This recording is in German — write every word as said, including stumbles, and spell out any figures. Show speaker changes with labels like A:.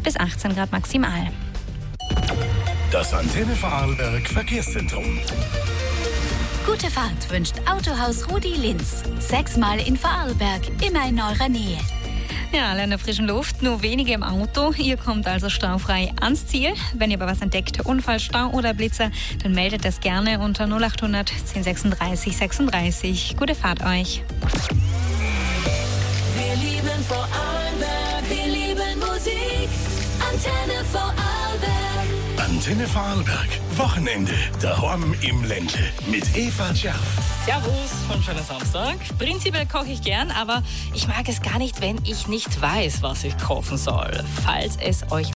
A: bis achtzehn Grad maximal.
B: Das Antenne Vorarlberg Verkehrszentrum.
C: Gute Fahrt wünscht Autohaus Rudi Linz. Sechsmal in Vorarlberg, immer in eurer Nähe.
A: Ja, alle in der frischen Luft, nur wenige im Auto. Ihr kommt also staufrei ans Ziel. Wenn ihr aber was entdeckt, Unfall, Stau oder Blitzer, dann meldet das gerne unter null acht hundert zehn sechsunddreißig sechsunddreißig. Gute Fahrt euch.
D: Wir lieben Vorarlberg, wir lieben Musik. Antenne Vorarlberg.
B: Antenne Vorarlberg. Wochenende. Daheim im Ländle. Mit Eva Scherf.
E: Servus von schönen Samstag. Prinzipiell koche ich gern, aber ich mag es gar nicht, wenn ich nicht weiß, was ich kochen soll. Falls es euch